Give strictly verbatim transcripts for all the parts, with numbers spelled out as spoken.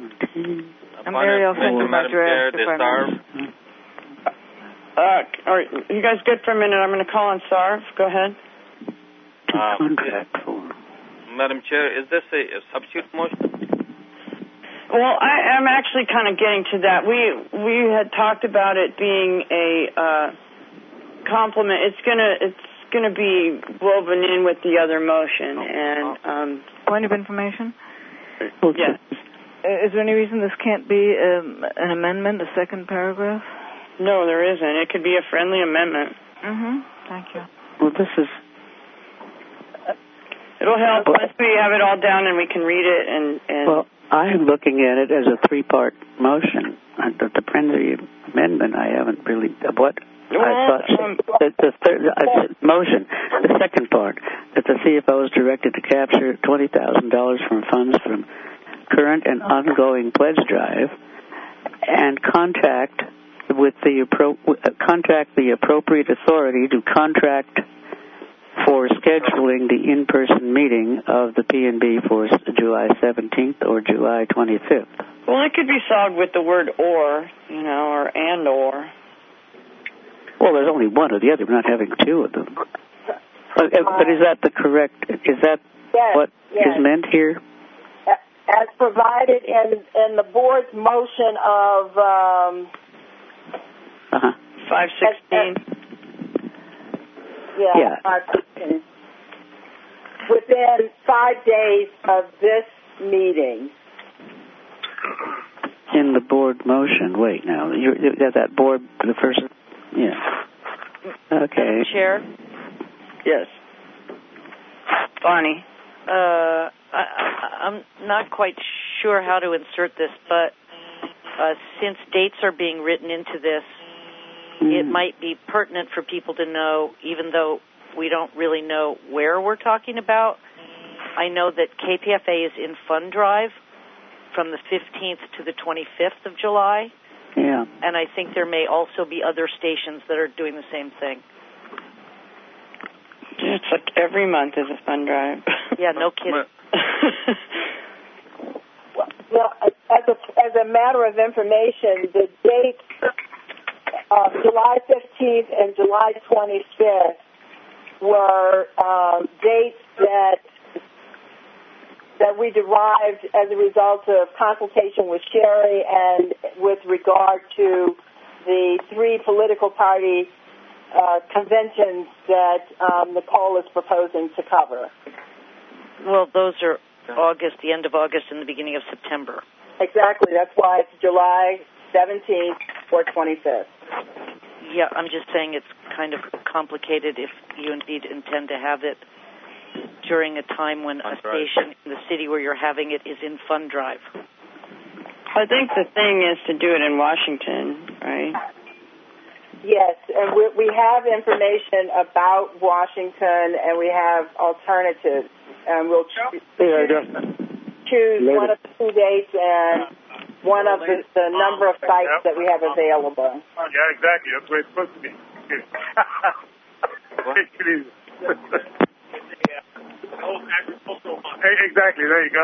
seventeen. I'm very offended, Madam Chair, they serve. Uh, all right, you guys good for a minute? I'm going to call on Sarv. Go ahead. Um, contract for. Madam Chair, is this a, a substitute motion? Well, I, I'm actually kind of getting to that. We we had talked about it being a uh, complement. It's gonna it's gonna be woven in with the other motion. And um, point of information. Yes. Is there any reason this can't be um, an amendment, a second paragraph? No, there isn't. It could be a friendly amendment. Mm-hmm. Thank you. Well, this is. It'll help once we have it all down and we can read it. And, and well, I'm looking at it as a three-part motion. The, the friendly amendment, I haven't really. What? Well, I thought um, the, the third uh, motion, the second part, that the C F O is directed to capture twenty thousand dollars from funds from current and ongoing pledge drive, and contact with the appro- contract the appropriate authority to contract for scheduling the in-person meeting of the P N B for July seventeenth or July twenty-fifth. Well, it could be solved with the word or, you know, or and or. Well, there's only one or the other. We're not having two of them. But, but is that the correct? Is that yes, what yes. is meant here? As provided in in the board's motion of um, uh-huh. five sixteen. Yeah, yeah. five sixteen. Within five days of this meeting. In the board motion. Wait, now you're, you're that board the first. Yeah. Okay. Madam Chair? Yes. Bonnie. Uh, I, I, I'm not quite sure how to insert this, but uh, since dates are being written into this, mm. it might be pertinent for people to know, even though we don't really know where we're talking about. I know that K P F A is in fund drive from the fifteenth to the twenty-fifth of July. Yeah. And I think there may also be other stations that are doing the same thing. It's like every month is a fund drive. Yeah, no kidding. Well, as a, as a matter of information, the dates of July fifteenth and July twenty-fifth were um, dates that that we derived as a result of consultation with Sherry and with regard to the three political party uh, conventions that um, Nicole is proposing to cover. Well, those are August, the end of August and the beginning of September. Exactly. That's why it's July seventeenth or twenty-fifth. Yeah, I'm just saying it's kind of complicated if you indeed intend to have it during a time when a station in the city where you're having it is in fund drive. I think the thing is to do it in Washington, right? Yes, and we, we have information about Washington, and we have alternatives. And we'll choose, choose one of the two dates and one of the, the number of sites that we have available. Yeah, exactly. That's where it's supposed to be. Exactly. There you go.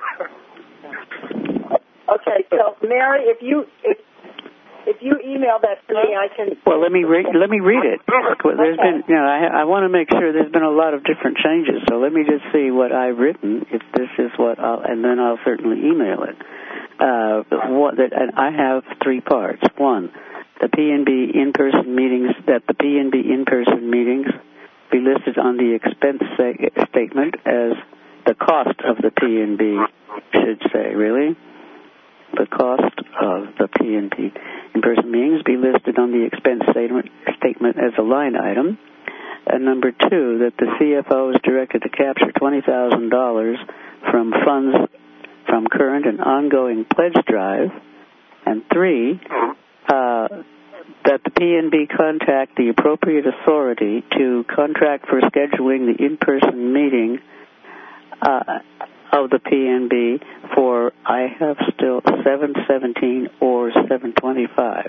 Okay, so Mary, if you if if you email that to me, I can. Well, let me read. Let me read it. There's okay. been, you know, I, I want to make sure there's been a lot of different changes. So let me just see what I've written. If this is what, I'll, and then I'll certainly email it. Uh, what that and I have three parts. One, the P N B in-person meetings. That the P N B in-person meetings be listed on the expense statement as the cost of the P N B. Should say really. The cost of the P N B in-person meetings be listed on the expense statement, statement as a line item. And number two, that the C F O is directed to capture twenty thousand dollars from funds from current and ongoing pledge drive. And three, uh, that the P N B contact the appropriate authority to contract for scheduling the in-person meeting uh, of the P N B for, I have still seven seventeen or seven twenty-five.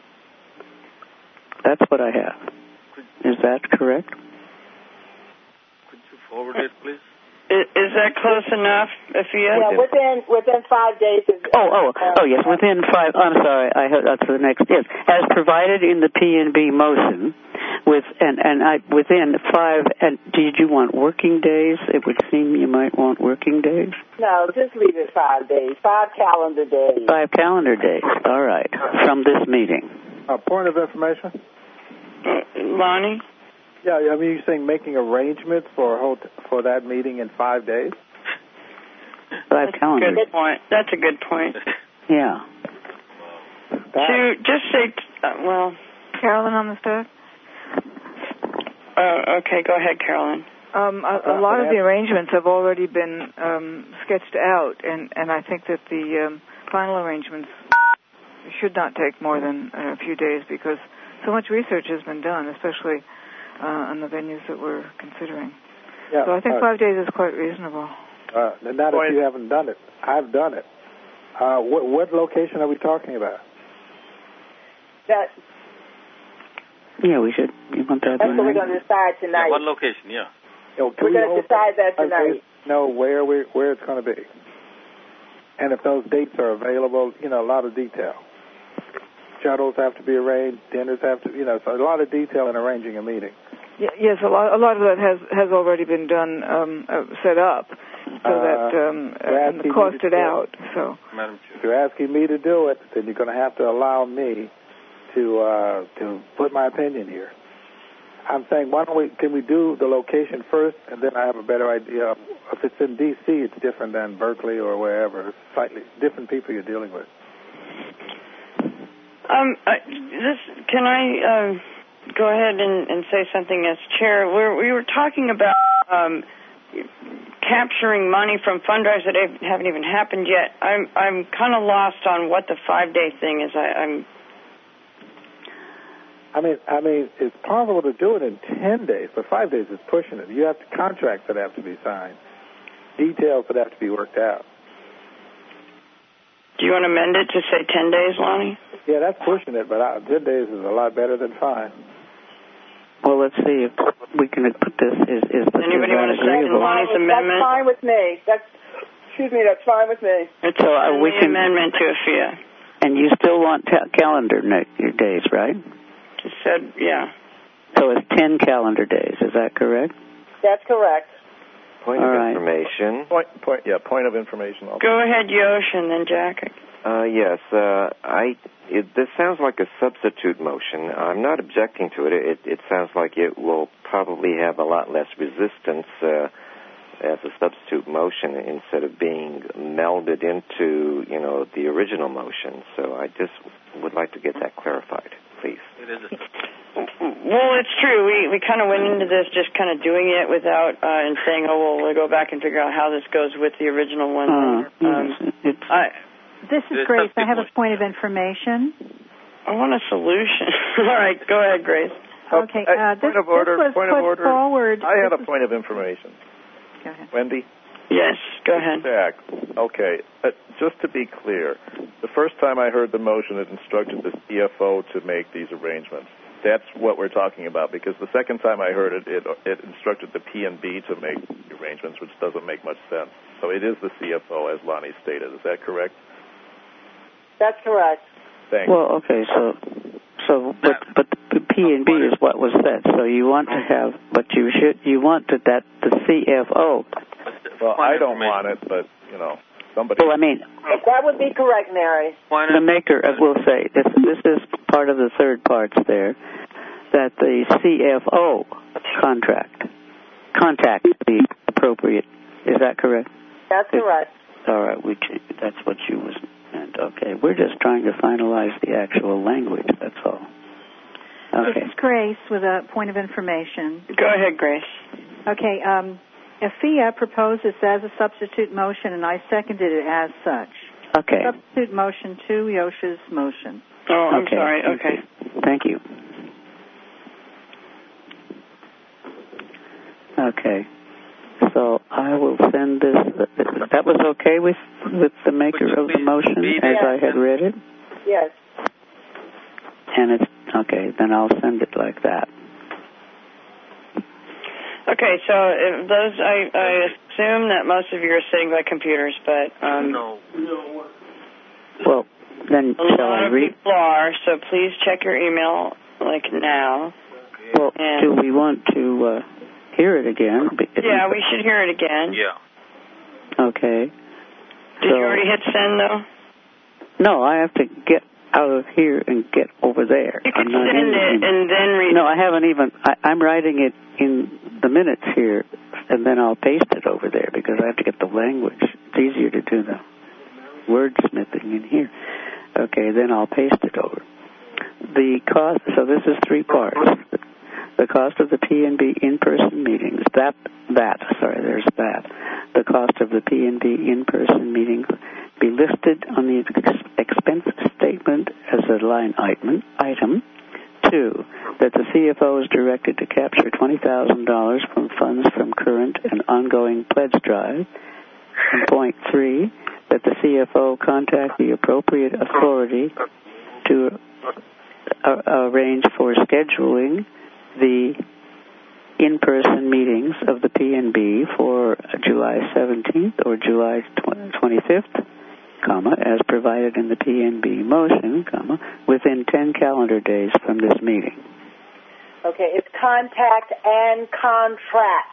That's what I have. Is that correct? Could you forward it, please? Is, is that close enough, Afia? Yeah, within within five days. Is, Oh, oh, oh, yes, within five, I'm sorry, I heard that's the next, yes, as provided in the P and B motion, with, and, and I, within five, and did you want working days? It would seem you might want working days. No, just leave it five days, five calendar days. Five calendar days, all right, from this meeting. A point of information? Uh, Lonnie? Yeah, I mean, you're saying making arrangements for a whole t- for that meeting in five days? Five calendar Good point. That's a good point. Yeah. To just say, uh, well, Carolyn on the staff? uh, okay, go ahead, Carolyn. Um, a, a lot of the arrangements have already been um, sketched out, and, and I think that the um, final arrangements should not take more than a few days because so much research has been done, especially uh, on the venues that we're considering. Yeah, so I think uh, five days is quite reasonable. Uh, not if you haven't done it. I've done it. Uh, what, what location are we talking about? That, Yeah, we should, you want that that's one, what we're right? going to decide Yeah, tonight. what location? Yeah. You know, We're going to decide that five tonight. days, know where we where it's going to be, and if those dates are available. You know, a lot of detail. Shuttles have to be arranged. Dinners have to. You know, so a lot of detail in arranging a meeting. Y- yes, a lot, a lot of that has, has already been done, um, uh, set up, so Uh, that um, you're uh, and asking me costed to do it. out. So Madam Chair. If you're asking me to do it, then you're going to have to allow me to uh, to put my opinion here. I'm saying, why don't we? Can we do the location first, and then I have a better idea. If it's in D C, it's different than Berkeley or wherever. It's slightly different people you're dealing with. Um, I, this can I uh, go ahead and, and say something as chair? We're, we were talking about um, capturing money from fundraisers that haven't even happened yet. I'm I'm kind of lost on what the five day thing is. I, I'm. I mean, I mean, it's possible to do it in ten days, but five days is pushing it. You have to, contracts that have to be signed, details that have to be worked out. Do you want to amend it to say ten days, Lonnie? Yeah, that's pushing it, but uh, ten days is a lot better than five. Well, let's see if we can put this. Is, is, is Anybody want to second agreeable? Lonnie's amendment? That's fine with me. That's, excuse me, that's fine with me. It's So, uh, we the can- amendment to Afia. And you still want ta- calendar ne- days, right? Just said, yeah. So it's ten calendar days. Is that correct? That's correct. Point All of right. information. Point, point, yeah, point of information. Also. Go ahead, Yosh, and then Jack. Uh, yes, uh, I. It, this sounds like a substitute motion. I'm not objecting to it. It, it sounds like it will probably have a lot less resistance uh, as a substitute motion instead of being melded into, you know, the original motion. So I just would like to get that clarified, please. It is a Well, it's true. We we kind of went into this just kind of doing it without uh, and saying, oh, well, we'll go back and figure out how this goes with the original one. Uh, um, yes, it's, I This is It's Grace. I substitute have a motion. point of information. I want a solution. All right, go ahead, Grace. Okay, uh, this, point of order. this was point put of order. forward. I had this a is- point of information. Go ahead. Wendy. Yes, go ahead. Jack. Okay. Uh, just to be clear, the first time I heard the motion, it instructed the C F O to make these arrangements. That's what we're talking about, because the second time I heard it, it, it instructed the P and B to make the arrangements, which doesn't make much sense. So it is the C F O, as Lonnie stated. Is that correct? That's correct. Thanks. well, okay, so so but but the P and B is what was said. So you want to have, but you should you want to, that the C F O. Well, I don't want it, but, you know, somebody... Well, I mean, That would be correct, Mary. point the of, maker uh, will say this. This is part of the third parts there, that the C F O contract contact the appropriate. Is that correct? That's correct. All right, we ch- that's what you was meant. Okay, we're just trying to finalize the actual language. That's all. This Okay. is Grace with a point of information. Go ahead, Grace. Okay, um, Afia proposed this as a substitute motion, and I seconded it as such. Okay. Substitute motion to Yosh's motion. Oh, I'm Okay. sorry. Okay. Thank you. Okay. So I will send this. That was okay with with the maker of the motion as I had read it? Yes. And it's okay, then I'll send it like that. Okay, so if those, I, I assume that most of you are sitting by computers, but um, no. Well, then a shall lot I of read? people are. So please check your email like now. Well, and do we want to uh, hear it again? Yeah, we should hear it again. Yeah. Okay. Did so, you already hit send though? No, I have to get out of here and get over there. You can I'm not send in, it in, and then read No, it. I haven't even. I, I'm writing it in the minutes here, and then I'll paste it over there because I have to get the language. It's easier to do the wordsmithing in here. Okay, then I'll paste it over. The cost. So this is three parts. The cost of the P N B in-person meetings. That that sorry, there's that. The cost of the P N B in-person meetings be listed on the ex- expense statement as a line item. Item. Two, that the C F O is directed to capture twenty thousand dollars from funds from current and ongoing pledge drive. And point three, that the C F O contact the appropriate authority to uh, arrange for scheduling the in-person meetings of the P N B for July seventeenth or July twenty-fifth, comma, as provided in the P N B motion, comma, within ten calendar days from this meeting. Okay, it's contact and contract.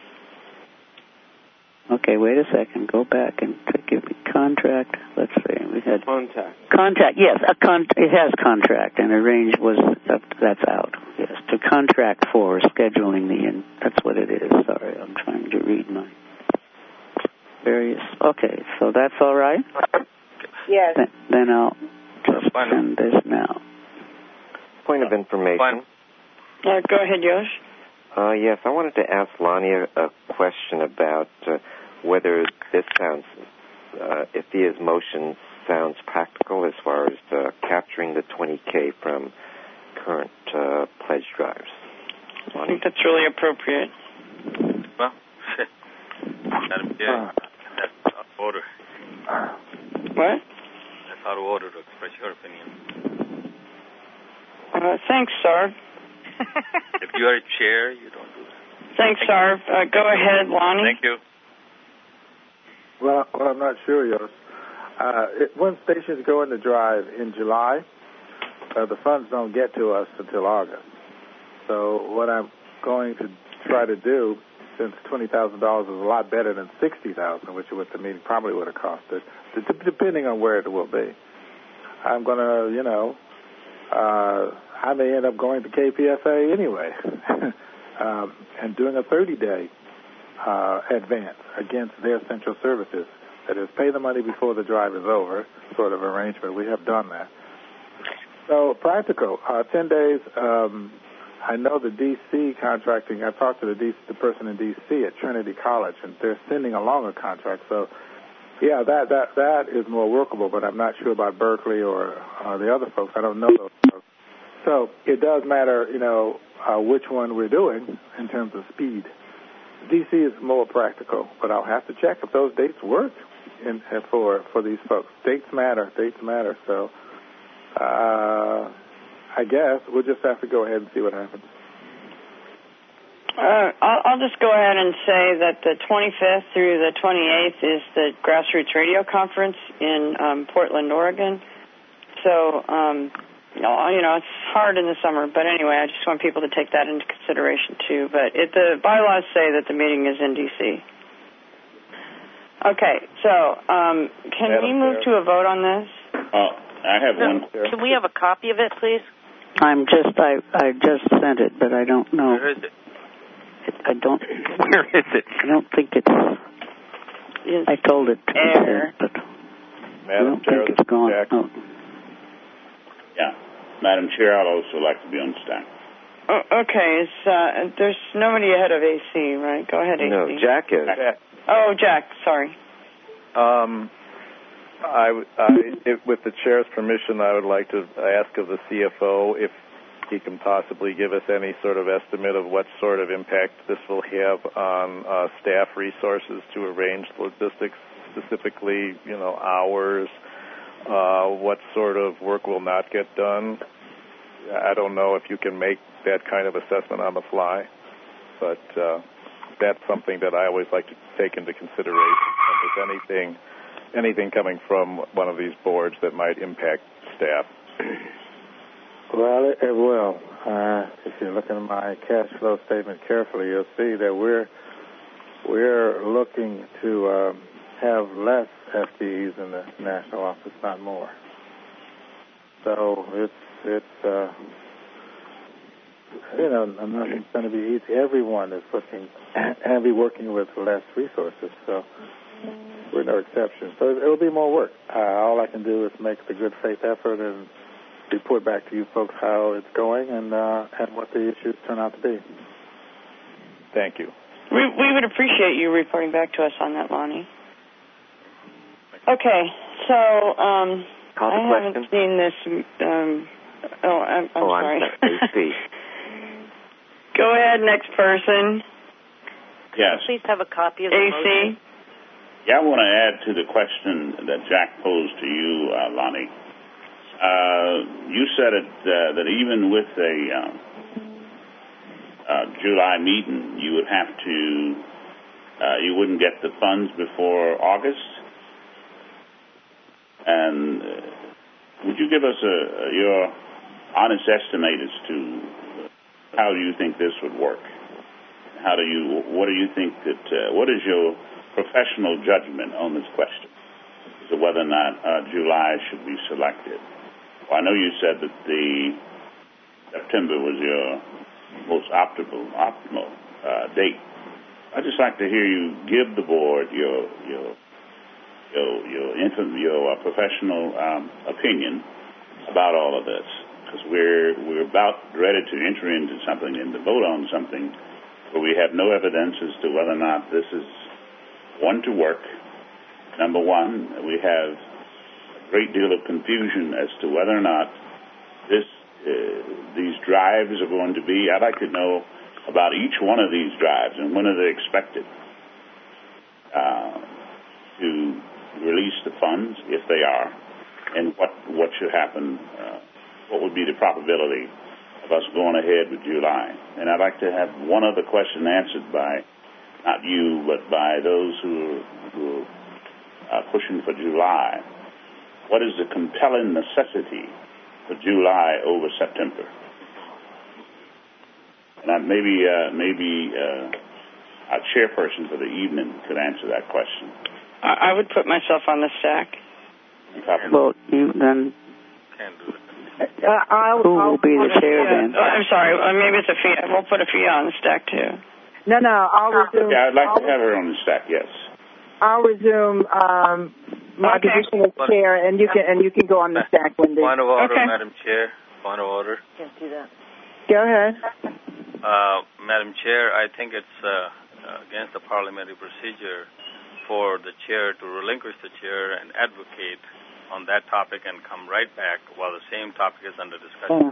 Okay, wait a second. Go back and give me contract. Let's see. We had contact. Contact. Yes, a con- it has contract, and arrange was uh, that's out. Yes, to contract for scheduling the in. That's what it is. Sorry, I'm trying to read my various. Okay, so that's all right. Yes. Then, then I'll just send this now. Point of information. Uh, go ahead, Yosh. Uh, yes, I wanted to ask Lonnie a, a question about uh, whether this sounds, uh, if Thea's motion sounds practical as far as uh, capturing the twenty K from current uh, pledge drives. Lonnie? I think that's really appropriate. Well, Madam Chair, that's out of order. What? That's out of order to express your opinion. Uh, thanks, Sarv. If you are a chair, you don't do that. Thanks, Thank Sarv. Uh, go Thank ahead, you. Lonnie. Thank you. Well, well, I'm not sure, Yost. Uh, it, when stations go into drive in July, uh, the funds don't get to us until August. So what I'm going to try to do, since twenty thousand dollars is a lot better than sixty thousand dollars, which is what the meeting probably would have costed, depending on where it will be, I'm going to, you know, uh, I may end up going to K P F A anyway um, and doing a thirty-day uh, advance against their central services. That is, pay the money before the drive is over, sort of arrangement. We have done that. So practical, uh, ten days. Um, I know the D C contracting. I talked to the, D C, the person in D C at Trinity College, and they're sending along a contract. So, yeah, that that that is more workable. But I'm not sure about Berkeley or uh, the other folks. I don't know those folks. So it does matter, you know, uh, which one we're doing in terms of speed. D C is more practical, but I'll have to check if those dates work in, for for these folks. Dates matter. Dates matter. So uh, I guess we'll just have to go ahead and see what happens. Uh, I'll, I'll just go ahead and say that the twenty-fifth through the twenty-eighth is the Grassroots Radio Conference in um, Portland, Oregon. So, um, you know, you know, it's hard in the summer, but anyway, I just want people to take that into consideration too. But it, the bylaws say that the meeting is in D C. Okay, so um, can Madam we move Chair. to a vote on this? Uh, I have No, one. Can we have a copy of it, please? I'm just I I just sent it, but I don't know. Where is it? I don't. Where is it? I don't think it's. I told it to be Air. sent, but I Madam don't Chair, think this it's gone. is Jack. Oh. Yeah. Madam Chair, I'd also like to be on stand. Oh, okay, it's, uh, there's nobody ahead of A C, right? Go ahead, A C. No, Jack is. Oh, Jack, sorry. Um, I, I, if, with the chair's permission, I would like to ask of the C F O if he can possibly give us any sort of estimate of what sort of impact this will have on uh, staff resources to arrange logistics, specifically, you know, hours, uh, what sort of work will not get done. I don't know if you can make that kind of assessment on the fly, but uh, that's something that I always like to take into consideration. If there's anything, anything coming from one of these boards that might impact staff. Well, it, it will. Uh, if you look at my cash flow statement carefully, you'll see that we're we're looking to um, have less F T Es in the national office, not more. So it's it's uh, you know nothing's going to be easy. Everyone is looking and be working with less resources. So we're no exception. So it will be more work. Uh, all I can do is make the good faith effort and report back to you folks how it's going and uh, and what the issues turn out to be. Thank you. We, we would appreciate you reporting back to us on that, Lonnie. Okay, so um, Call the I question. haven't seen this. Um, oh, I'm, I'm oh, sorry. I'm sorry. Go ahead, next person. Yes. Please have a copy of the A C. motion. Yeah, I want to add to the question that Jack posed to you, uh, Lonnie. Uh, you said it uh, that even with a um, uh, July meeting, you would have to, uh, you wouldn't get the funds before August. And uh, would you give us a, a, your honest estimate as to how you think this would work? How do you, what do you think that, uh, what is your professional judgment on this question as to whether or not uh, July should be selected? Well, I know you said that the September was your most optimal, optimal uh, date. I'd just like to hear you give the board your your your your, infant, your uh, professional um, opinion about all of this, because we're we're about ready to enter into something and to vote on something where we have no evidence as to whether or not this is one to work. Number one, we have a great deal of confusion as to whether or not this uh, these drives are going to be. I'd like to know about each one of these drives and when are they expected uh, to release the funds, if they are, and what what should happen. Uh, what would be the probability of us going ahead with July? And I'd like to have one other question answered by not you, but by those who are, who are uh, pushing for July. What is the compelling necessity for July over September? And I, maybe uh, maybe uh, our chairperson for the evening could answer that question. I, I would put myself on the stack. Well, you then. Can't do it. Uh, I'll, Who I'll will be the chair then? Oh, I'm sorry. Uh, maybe it's a fee. We'll put a fee on the stack too. No, no. I'll resume. Yeah, I'd like I'll, to have her on the stack. Yes. I'll resume um, my Okay. position as chair, and you can and you can go on the stack, Wendy. Point of order, Okay. Madam Chair. Point of order. Can't do that. Go ahead. Uh, Madam Chair, I think it's uh, against the parliamentary procedure for the chair to relinquish the chair and advocate on that topic and come right back while the same topic is under discussion.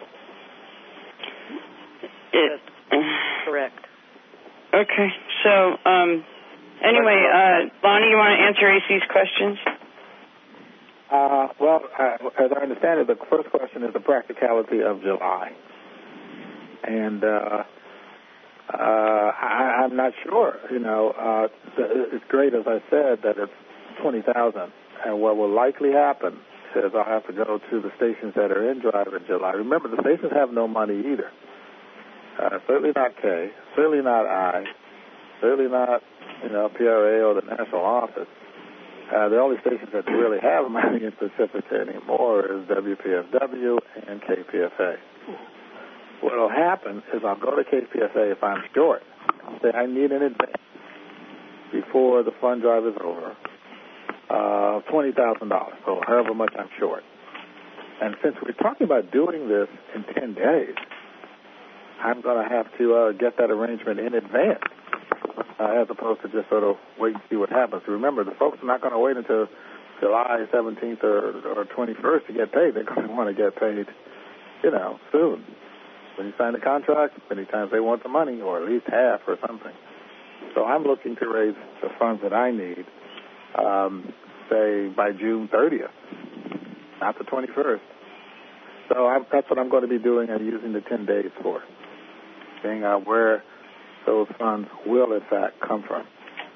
It, Correct. okay. So, um, anyway, uh, Lonnie, you want to answer A C's questions? Uh, well, uh, as I understand it, the first question is the practicality of July. And uh, uh, I, I'm not sure. You know, uh, it's great, as I said, that it's twenty thousand. And what will likely happen is I'll have to go to the stations that are in Drive in July. Remember, the stations have no money either. Uh, certainly not K, certainly not I, certainly not, you know, P R A or the national office. Uh, the only stations that really have money in Pacifica anymore is W P F W and K P F A. What will happen is I'll go to K P F A if I'm short. I'll say I need an advance before the fund drive is over. Uh, twenty thousand dollars, so however much I'm short. And since we're talking about doing this in ten days, I'm going to have to uh, get that arrangement in advance, uh, as opposed to just sort of wait and see what happens. Remember, the folks are not going to wait until July seventeenth or, or twenty-first to get paid. They're going to want to get paid, you know, soon. When you sign the contract, many times they want the money, or at least half or something. So I'm looking to raise the funds that I need, um, say, by June thirtieth, not the twenty-first. So I'm, that's what I'm going to be doing and using the ten days for, seeing uh, where those funds will, in fact, come from.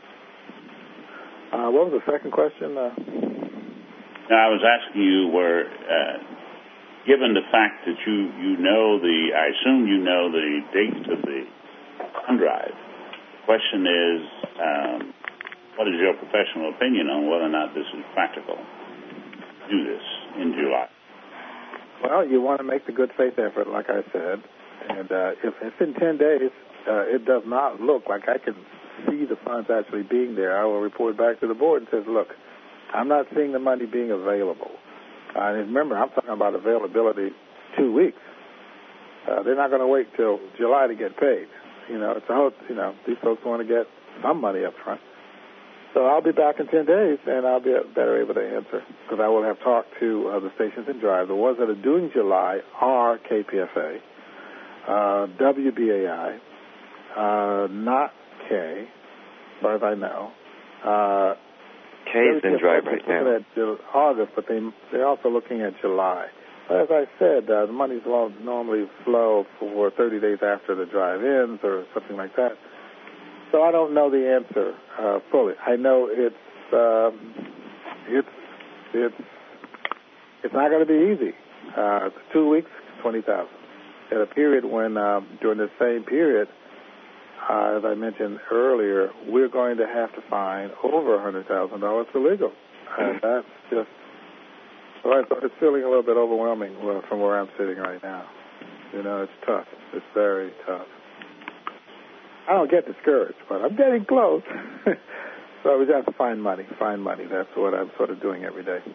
Uh, what was the second question? Uh, now, I was asking you where, uh, given the fact that you, you know the, I assume you know the dates of the fund drive, the question is, um, what is your professional opinion on whether or not this is practical to do this in July? Well, you want to make the good faith effort, like I said, and uh, if it's in ten days, uh, it does not look like I can see the funds actually being there. I will report back to the board and says, look, I'm not seeing the money being available. Uh, and remember, I'm talking about availability two weeks. Uh, they're not going to wait till July to get paid. You know, it's a whole, you know, these folks want to get some money up front. So I'll be back in ten days, and I'll be better able to answer because I will have talked to uh, the stations in Drive. The ones that are doing July are K P F A, uh, W B A I, uh, not K, as far as I know. Uh, K is in Drive right now. Looking at August, but they, they're also looking at July. But as I said, uh, the money's normally flow for thirty days after the drive ends or something like that. So I don't know the answer uh, fully. I know it's um, it's it's it's not going to be easy. Uh, two weeks, twenty thousand. At a period when um, during the same period, uh, as I mentioned earlier, we're going to have to fine over a hundred thousand dollars for legal, and that's just well, it's feeling a little bit overwhelming from where I'm sitting right now. You know, it's tough. It's very tough. I don't get discouraged, but I'm getting close. So we just have to find money, find money. That's what I'm sort of doing every day.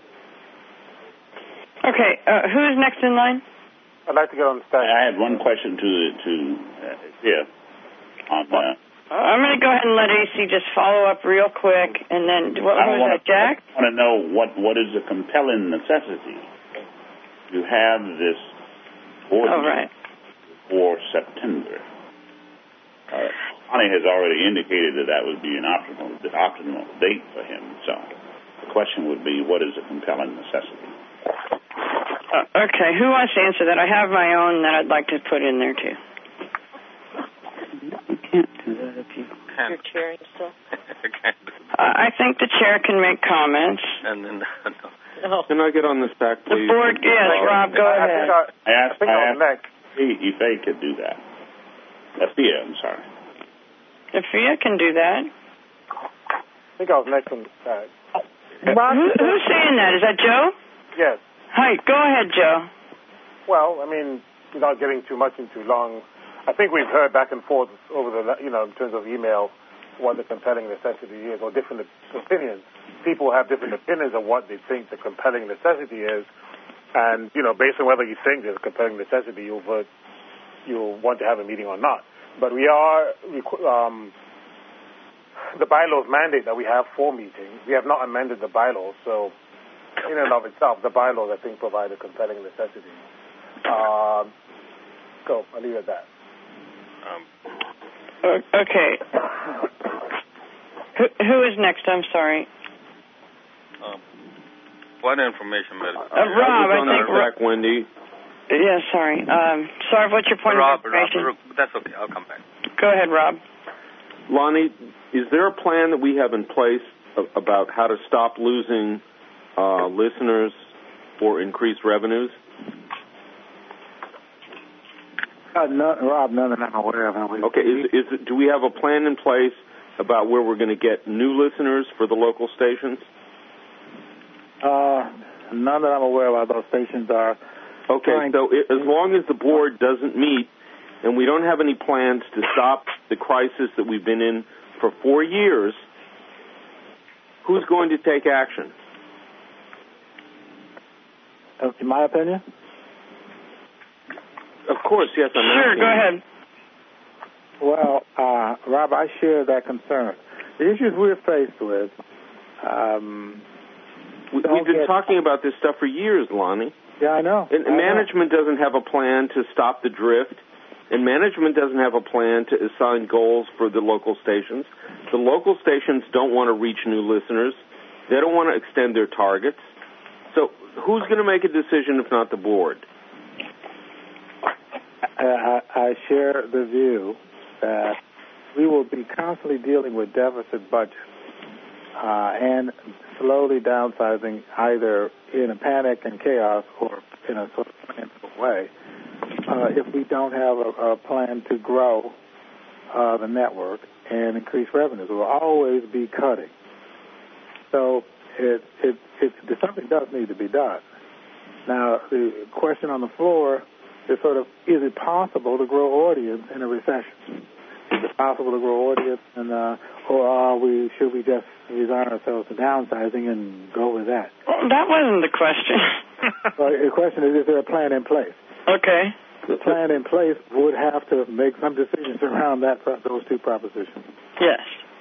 Okay, uh, who's next in line? I'd like to get on the stand. I had one question to to uh, yeah. On, uh, I'm going to go ahead and let A C just follow up real quick, and then what was that, Jack? I want to know what what is the compelling necessity to have this ordinance oh, right. for September. Uh, Connie has already indicated that that would be an optimal, the optimal date for him. So the question would be, what is a compelling necessity? Uh, okay, who wants to answer that? I have my own that I'd like to put in there, too. You can't do that if you... You're chairing still? uh, I think the chair can make comments. And then, no. Can I get on this back, please? The board, yes, Rob, go I ahead. Think I, I asked, I think I I asked next. if they could do that. Sophia, I'm sorry. Sophia can do that. I think I was next on the side. Who, who's saying that? Is that Joe? Yes. Hi, go ahead, Joe. Well, I mean, without getting too much into long, I think we've heard back and forth over the, you know, in terms of email, what the compelling necessity is, or different opinions. People have different opinions of what they think the compelling necessity is, and, you know, based on whether you think there's a compelling necessity, you'll vote, you'll want to have a meeting or not. But we are, um, the bylaws mandate that we have four meetings. We have not amended the bylaws, so in and of itself, the bylaws, I think, provide a compelling necessity. Um, so I'll leave it at that. Um, uh, okay. Who, who is next? I'm sorry. um, what information, Madam? Uh, Rob, I, I think. Back, Wendy. Yeah, sorry. Um, sorry, what's your point Rob, of information? Rob, that's okay. I'll come back. Go ahead, Rob. Lonnie, is there a plan that we have in place about how to stop losing uh, listeners or increase revenues? Uh, no, Rob, none that I'm aware of. Okay, is, is it, do we have a plan in place about where we're going to get new listeners for the local stations? Uh, none that I'm aware of. Those stations are... Okay, so it, as long as the board doesn't meet and we don't have any plans to stop the crisis that we've been in for four years, who's going to take action? Uh, in my opinion? Of course, yes, I'm Sure, go ahead. Well, uh, Rob, I share that concern. The issues we're faced with... Um, we, we've been get, talking about this stuff for years, Lonnie. Yeah, I know. And I management know. doesn't have a plan to stop the drift, and management doesn't have a plan to assign goals for the local stations. The local stations don't want to reach new listeners. They don't want to extend their targets. So who's going to make a decision if not the board? I, I share the view that we will be constantly dealing with deficit budgets uh, and slowly downsizing either in a panic and chaos or in a sort of planful way uh, if we don't have a, a plan to grow uh, the network and increase revenues. We'll always be cutting. So it, it, it, something does need to be done. Now, the question on the floor is sort of, is it possible to grow audience in a recession? Is it possible to grow audience, and uh, or are we, should we just resign ourselves to downsizing and go with that? Well, that wasn't the question. Well, the question is, is there a plan in place? Okay. The plan in place would have to make some decisions around that, those two propositions. Yes.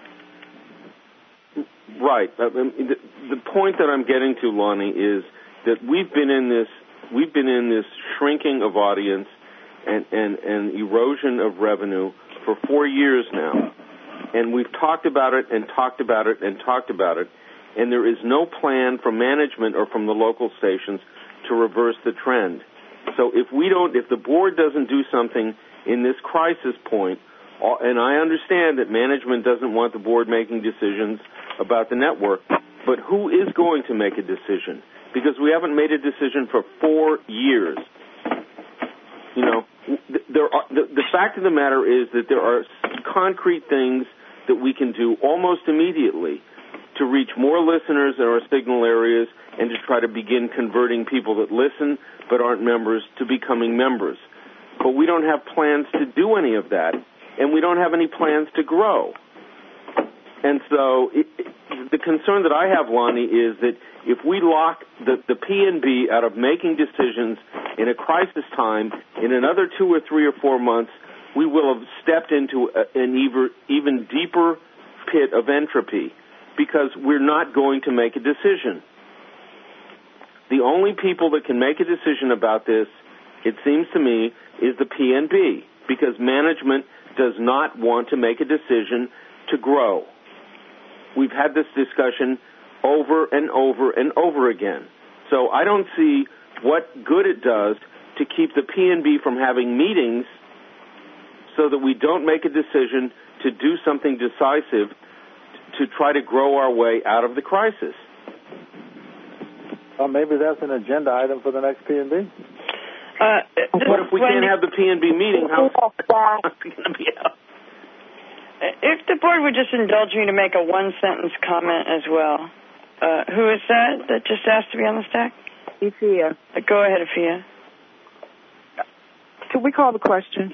Right. I mean, the, the point that I'm getting to, Lonnie, is that we've been in this we've been in this shrinking of audience and, and, and erosion of revenue for four years now. And we've talked about it and talked about it and talked about it, and there is no plan from management or from the local stations to reverse the trend. So if we don't, if the board doesn't do something in this crisis point, and I understand that management doesn't want the board making decisions about the network, but who is going to make a decision? Because we haven't made a decision for four years. You know, there are, the, the fact of the matter is that there are concrete things that we can do almost immediately to reach more listeners in our signal areas and to try to begin converting people that listen but aren't members to becoming members. But we don't have plans to do any of that, and we don't have any plans to grow. And so it, it, the concern that I have, Lonnie, is that if we lock the, the P N B out of making decisions in a crisis time, in another two or three or four months, we will have stepped into a, an even, even deeper pit of entropy because we're not going to make a decision. The only people that can make a decision about this, it seems to me, is the P N B, because management does not want to make a decision to grow. We've had this discussion over and over and over again. So I don't see what good it does to keep the P N B from having meetings so that we don't make a decision to do something decisive to try to grow our way out of the crisis. Well, maybe that's an agenda item for the next P N B. Uh, but if we can't have the P N B meeting, how is it going to be out? If the board would just indulge me to make a one-sentence comment as well. Uh, who is that that just asked to be on the stack? Ifia. Uh, go ahead, Ifia. Can we call the question?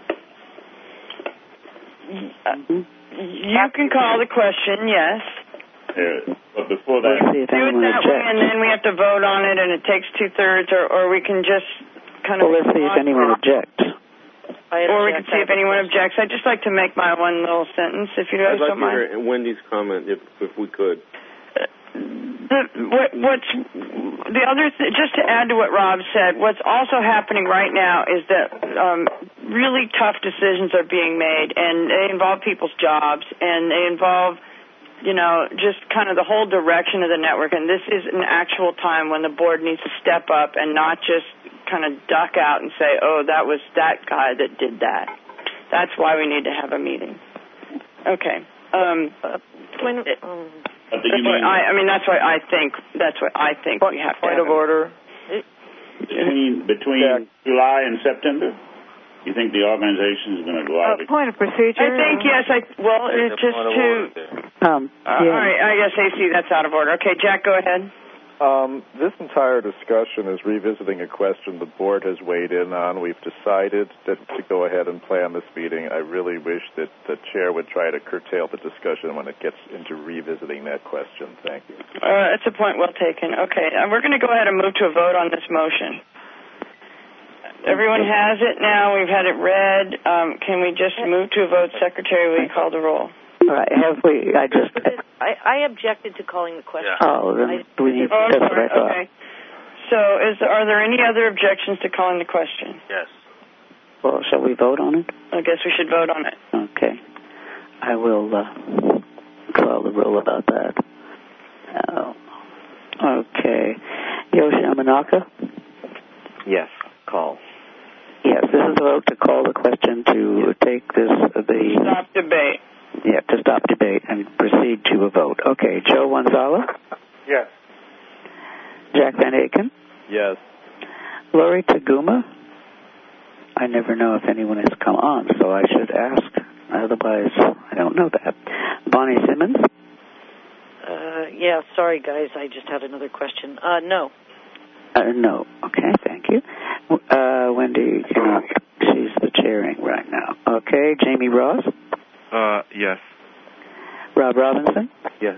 Uh, you can call the question, yes. Uh, but before that, do it that way, and then we have to vote on it, and it takes two-thirds, or, or we can just kind of... Well, let's see if anyone objects. Or we can see if anyone objects. I'd just like to make my one little sentence, if you guys I'd like don't mind. to hear Wendy's comment, if if we could. The, what, what's the other th- just to add to what Rob said, what's also happening right now is that um, really tough decisions are being made, and they involve people's jobs, and they involve, you know, just kind of the whole direction of the network. And this is an actual time when the board needs to step up and not just kind of duck out and say, oh, that was that guy that did that. That's why we need to have a meeting. Okay. Um, when, um, I, I mean, that's what I think. That's what I think we have to Point have of order. Between between yeah. July and September, you think the organization is going to go out? Uh, point of procedure. I think yes. I well, it's just to. Um, uh, yeah. All right. I guess A C, that's out of order. Okay, Jack, go ahead. Um, this entire discussion is revisiting a question the board has weighed in on. We've decided that to go ahead and plan this meeting. I really wish that the chair would try to curtail the discussion when it gets into revisiting that question. Thank you. Uh, that's a point well taken. Okay, uh, we're going to go ahead and move to a vote on this motion. Everyone has it now. We've had it read. Um, can we just move to a vote? Secretary, will you call the roll? All right, have we, I just... I, I objected to calling the question. Yeah. Oh, then I, we need oh, to test it out. Okay. So is, are there any other objections to calling the question? Yes. Well, shall we vote on it? I guess we should vote on it. Okay. I will uh, call the roll about that. Oh. Okay. Yoshi Amanaka? Yes, call. Yeah, yes, this is a vote to call the question to take this, uh, the... Stop debate. Yeah, to stop debate and proceed to a vote. Okay, Joe Wanzala? Yes. Jack Van Aken? Yes. Lori Taguma? I never know if anyone has come on, so I should ask. Otherwise, I don't know that. Bonnie Simmons? Uh, yeah, sorry, guys. I just had another question. Uh, no. Uh, no. Okay, thank you. Uh, Wendy, you know, she's the chairing right now. Okay, Jamie Ross? Uh, yes. Rob Robinson? Yes.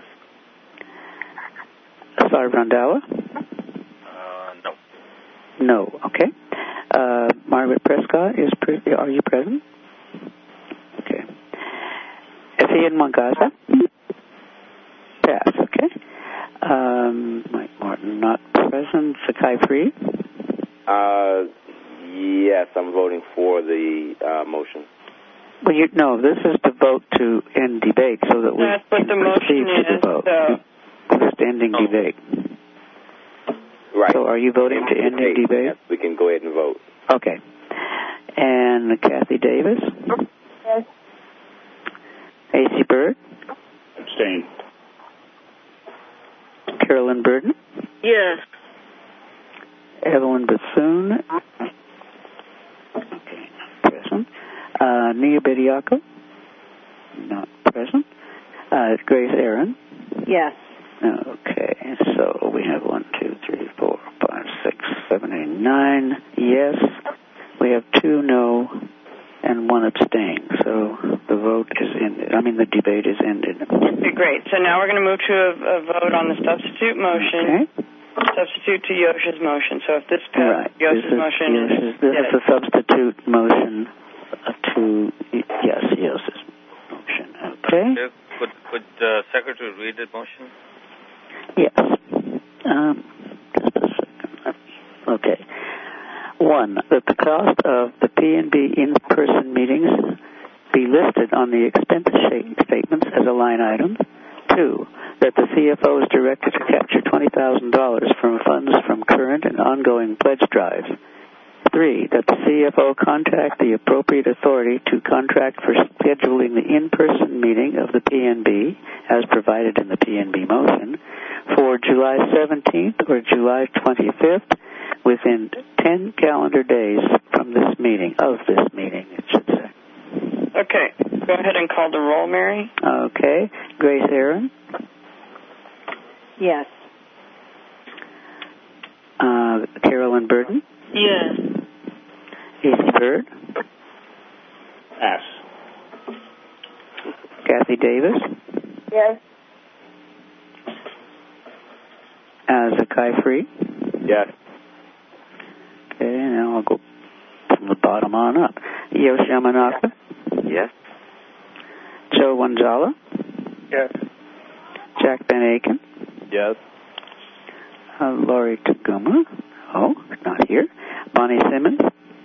Sar Randhawa? Uh, no. No. Okay. Uh, Margaret Prescott, is pre- are you present? Okay. Ian Mangasa? Pass. Okay. Um, Mike Martin, not present. Sakai Free? Uh, yes, I'm voting for the uh, motion. Well, you no. This is to vote to end debate, so that we That's what can the motion proceed to is. the vote. So. Just ending Oh. debate. Right. So, are you voting to end the debate? Yes, we can go ahead and vote. Okay. And Kathy Davis? Yes. A C Bird? Abstain. Carolyn Burden? Yes. Evelyn Bassoon? Okay, not present. Uh, Nia Bediaco? Not present. Uh, Grace Aaron? Yes. Okay, so we have one, two, three, four, five, six, seven, eight, nine yes. We have two no and one abstain. So the vote is ended. I mean, the debate is ended. Okay, great. So now we're going to move to a, a vote on the substitute motion. Okay. Substitute to Yosha's motion. So if this passes, Right. Yosha's this is, motion Yosha's, is This dead. is a substitute motion to, yes, Yosha's motion. Okay. Could, could the secretary read the motion? Yes. Um, just a second. Okay. One, that the cost of the P and B in-person meetings be listed on the expense statements as a line item. Two, that the C F O is directed to capture twenty thousand dollars from funds from current and ongoing pledge drives. Three, that the C F O contact the appropriate authority to contract for scheduling the in-person meeting of the P N B, as provided in the P N B motion, for July seventeenth or July twenty-fifth, within ten calendar days from this meeting, of this meeting, it should say. Okay. Go ahead and call the roll, Mary. Okay. Grace Aaron? Yes. Uh, Carolyn Burden? Yes. A C Bird? Pass. Kathy Davis? Yes. Uh, Zakai Free? Yes. Okay, now I'll go from the bottom on up. Yoshi Yamanaka? Yes. Joe Wanzala? Yes. Jack Van Aken? Yes. Uh, Lori Taguma? Oh, not here. Bonnie Simmons?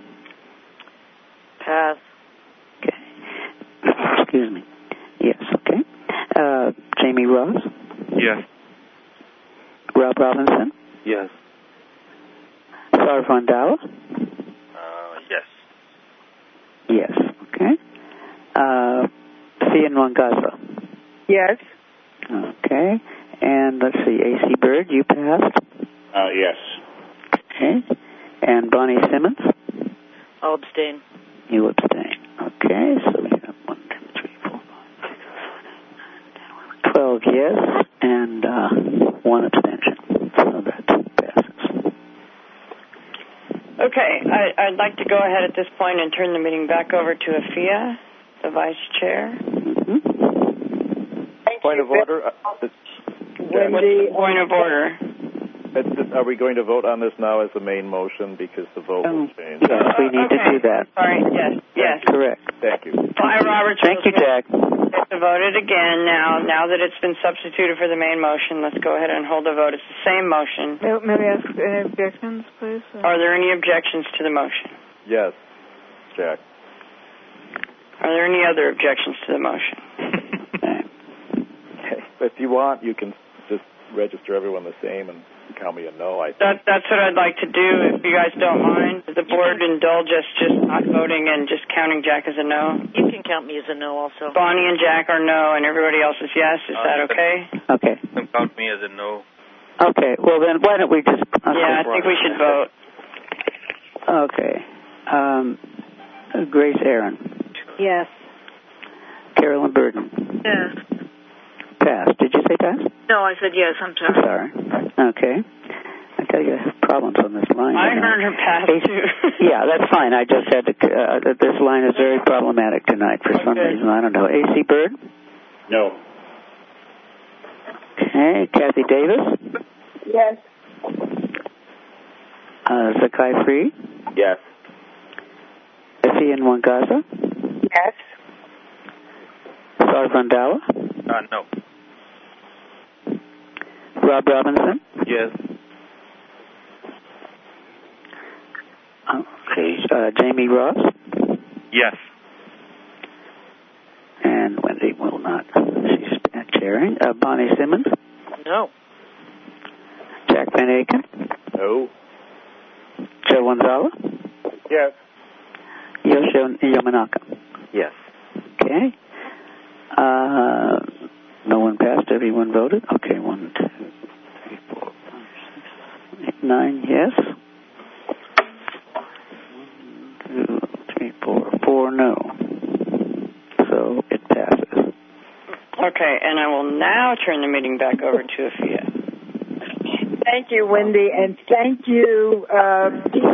Pass. Okay. Excuse me. Yes, okay. Uh, Jamie Ross? Yes. Rob Robinson? Yes. Sar Randhawa? Uh, yes. Yes, okay. Uh, Ian Mangasa? Yes. Okay. And let's see, A C Bird, you passed? Uh, yes. Okay. And Bonnie Simmons? I'll abstain. You abstain. Okay, so we have one, two, three, four, five, six, seven, eight, twelve yes, and uh, one abstention. So that passes. Okay. I, I'd like to go ahead at this point and turn the meeting back over to Afia, the vice chair. Mm-hmm. Point of order. Uh, What's the point of order? It's just, are we going to vote on this now as the main motion because the vote will change? Yes, we need okay. to do that. Sorry. Yes. Yes. Correct. Thank you. Hi, Robert. Thank you, Jack. Let's vote it again now. Now that it's been substituted for the main motion, let's go ahead and hold the vote. It's the same motion. May, may we ask any objections, please? Are there any objections to the motion? Yes, Jack. Are there any other objections to the motion? If you want, you can just register everyone the same and to count me a no. I think. That, that's what I'd like to do, if you guys don't mind. Does the board indulge us just not voting and just counting Jack as a no? You can count me as a no also. Bonnie and Jack are no, and everybody else is yes. Is Uh, that okay? Okay. You can count me as a no. Okay. Well, then why don't we just... Yeah, I think we should vote. Okay. Um, Grace Aaron. Yes. Carolyn Burden. Yes. Pass. Did you say pass? No, I said yes. I'm sorry. Sorry. Okay. I tell you, I have problems on this line. I heard her pass, too. Yeah, that's fine. I just had to... Uh, this line is very problematic tonight for some Okay. reason. I don't know. A C Bird? No. Okay. Kathy Davis? Yes. Uh, Zakai Free? Yes. Effie Wangaza? Yes. Sar Vandala? Uh, no. Rob Robinson? Yes. Okay. Uh, Jamie Ross? Yes. And Wendy will not. She's chairing. Uh, Bonnie Simmons? No. Jack Van Aken? No. Joe Wanzala? Yes. Yoshio Yamanaka? Yes. Okay. Uh, no one passed. Everyone voted. Okay, one, two, three, four, five, six, eight, nine. Yes. One, two, three, four, four. No. So it passes. Okay, and I will now turn the meeting back over to Afia. Thank you, Wendy, and thank you. Uh,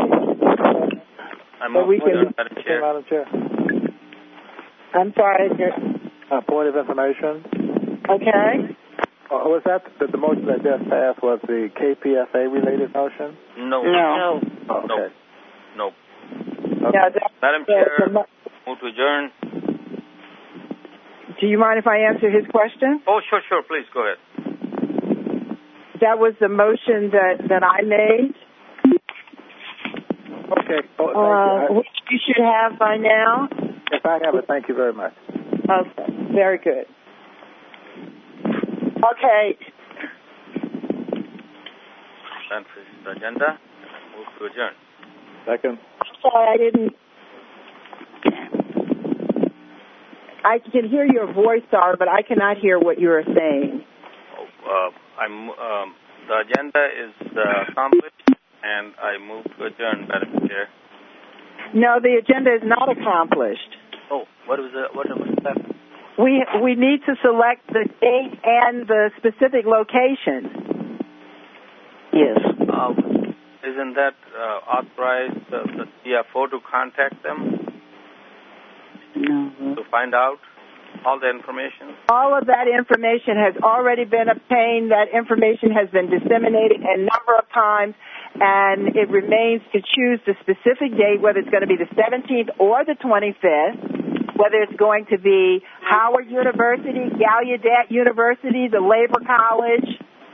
I'm so we can... Madam Chair. Madam Chair. I'm sorry. A point of information. Okay. Uh, was that the, the motion that just passed was the K P F A related motion? No. No. Oh, okay. No. Okay. Now, that, Madam uh, Chair, the, move to adjourn. do you mind if I answer his question? Oh, sure, sure. Please, go ahead. That was the motion that, that I made. Okay. Oh, thank Uh, you. I, which you should have by now. if I have it, thank you very much. Okay. Very good. Okay. Then finish the agenda. Move to adjourn. Second. Sorry, I didn't. I can hear your voice, Sar, but I cannot hear what you are saying. Uh, I'm, um, the agenda is uh, accomplished, and I move to adjourn, Madam Chair. No, the agenda is not accomplished. Oh, what was it? What was that? We we need to select the date and the specific location. Yes. Um, isn't that uh, authorized uh, the C F O to contact them No. to find out all the information? All of that information has already been obtained. That information has been disseminated a number of times, and it remains to choose the specific date, whether it's going to be the seventeenth or the twenty-fifth, whether it's going to be Howard University, Gallaudet University, the Labor College.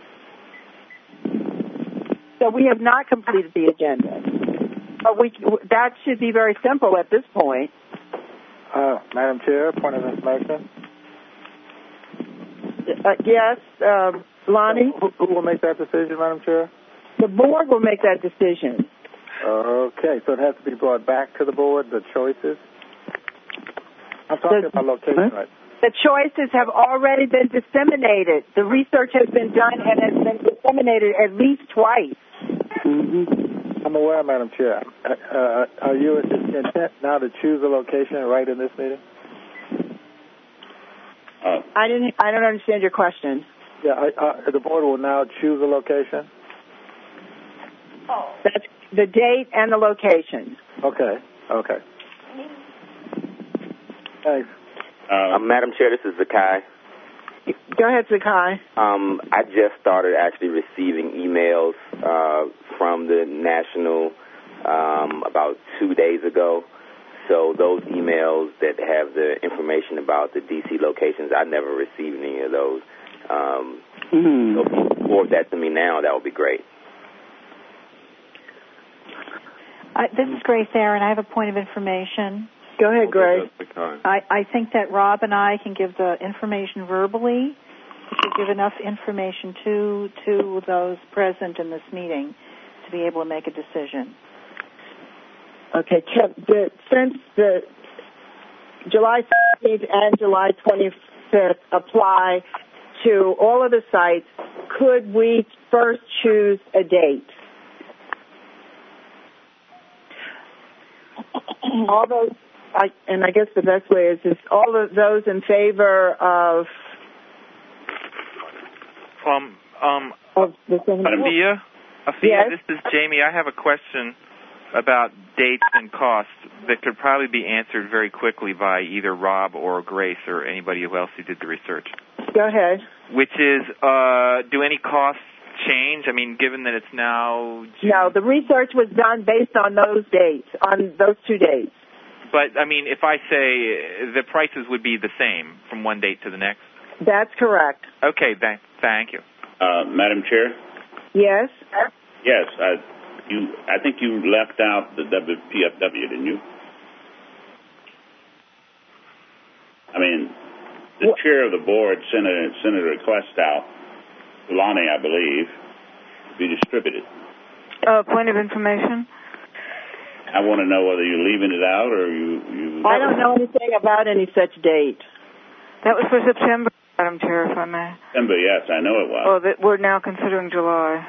So we have not completed the agenda. But we, that should be very simple at this point. Uh, Madam Chair, point of information. Uh, yes, uh, Lonnie? Who, who will make that decision, Madam Chair? The board will make that decision. Okay, so it has to be brought back to the board, the choices? I'm talking The- about location, right? The choices have already been disseminated. The research has been done and has been disseminated at least twice. Mm-hmm. I'm aware, Madam Chair. Uh, uh, are you intent now to choose a location right in this meeting? Uh, I didn't. I don't understand your question. Yeah, uh, uh, the board will now choose a location? That's the date and the location. Okay, okay. Thanks. uh, Uh, Madam Chair, this is Zakai. Go ahead, Zakai. Um, I just started actually receiving emails uh, from the National um, about two days ago. So those emails that have the information about the D C locations, I never received any of those. Um, Mm-hmm. So if you forward that to me now, that would be great. Uh, this is Grace Aaron. I have a point of information. Go ahead, Grace. I, I think that Rob and I can give the information verbally. to give enough information to to those present in this meeting to be able to make a decision. Okay, the, since the July sixteenth and July twenty-fifth apply to all of the sites, could we first choose a date? All those, I, and I guess the best way is, is all of those in favor of Um, um, of the Afia, Afia, yes? This is Jamie. I have a question about dates and costs that could probably be answered very quickly by either Rob or Grace or anybody else who did the research. Go ahead. Which is, uh, do any costs change? I mean, given that it's now June. No, the research was done based on those dates, on those two dates. But, I mean, if I say the prices would be the same from one date to the next? That's correct. Okay, th- thank you. Uh, Madam Chair? Yes? Yes, I, you, I think you left out the W P F W, didn't you? I mean, the what? chair of the board sent a, sent a request out, Lonnie, I believe, to be distributed. Uh, point of information? I want to know whether you're leaving it out or you... you I don't know anything about any such date. That was for September, Madam Chair, if I may. September, yes, I know it was. Well, that we're now considering July.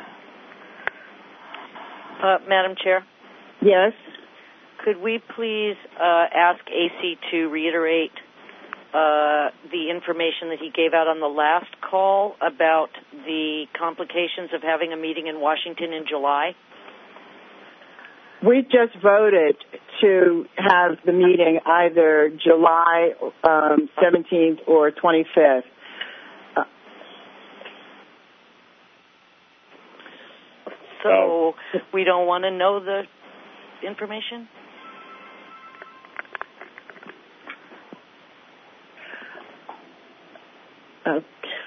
Uh, Madam Chair? Yes? Could we please uh, ask A C to reiterate uh, the information that he gave out on the last call about the complications of having a meeting in Washington in July? We just voted to have the meeting either July um, seventeenth or twenty-fifth. Uh, so we don't want to know the information? Uh,